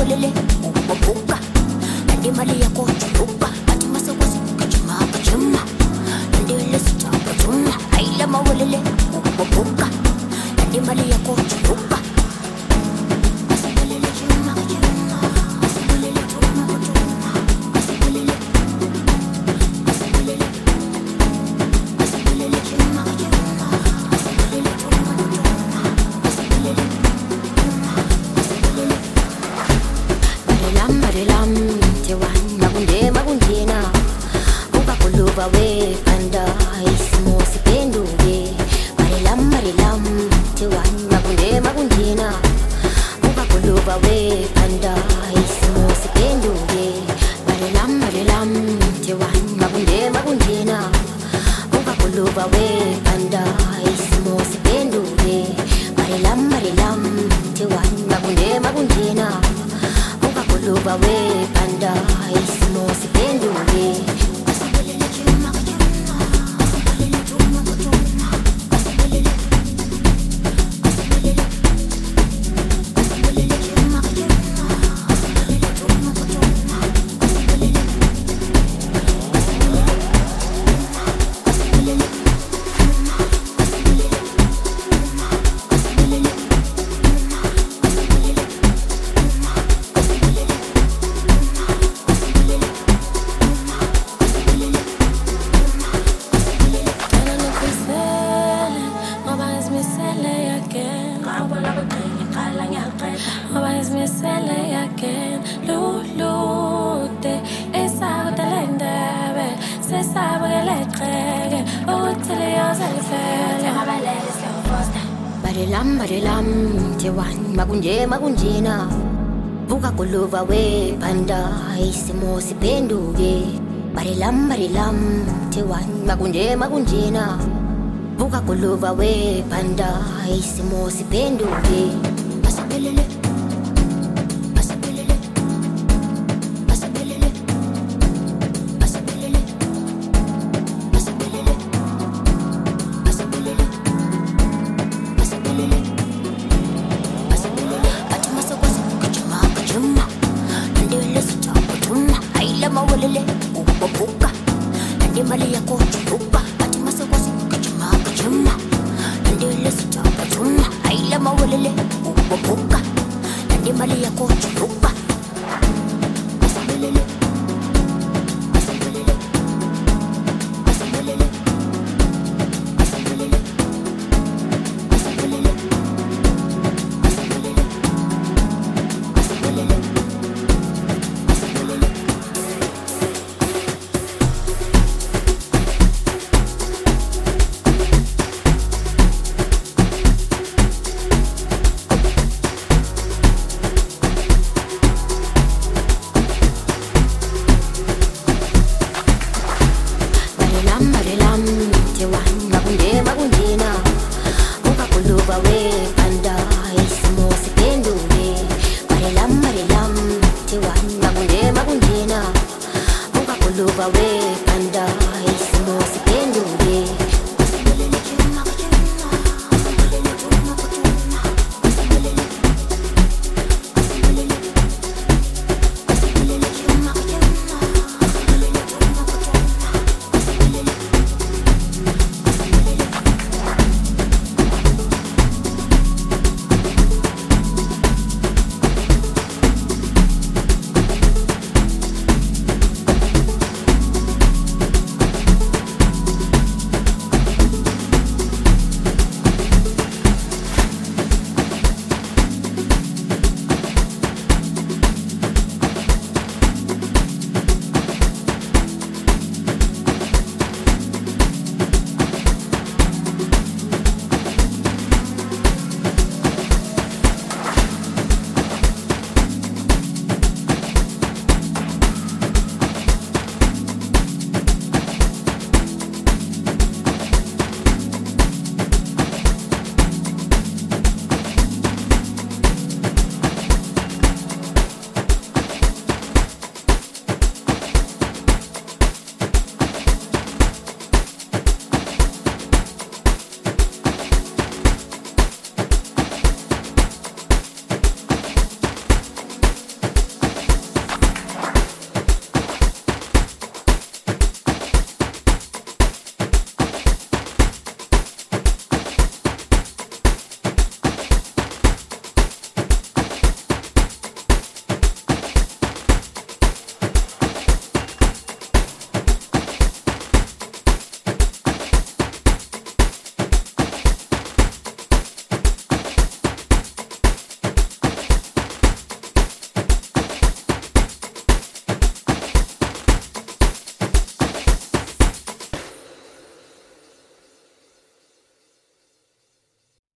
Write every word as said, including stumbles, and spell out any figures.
mawelele upopuka nandi mali yako chupa ati masokosi kachuma kachuma nandi ile sitapa chuma haila mawelele upopuka nandi mali yako chupa we panda ismo sipenduge marilam marilam tewan magunde magundina uba kuluba we panda ismo sipenduge marilam marilam tewan magunde magundina uba kuluba we panda ismo sipenduge marilam marilam tewan magunde magundina uba kuluba we panda ismo sipenduge Barilam barilam tewan magunje magunjina buka kuluva we panda isimo sipenduge barilam barilam tewan magunje magunjina buka kuluva we panda isimo sipenduge pasapelele pasapelele pasapelele pasapelele pasapelele pasapelele mawelele upopuka nandi mali yako chupa ati masokosi kachuma kachuma nandi ile sitapa chuma haila mawelele upopuka nandi mali yako chupa.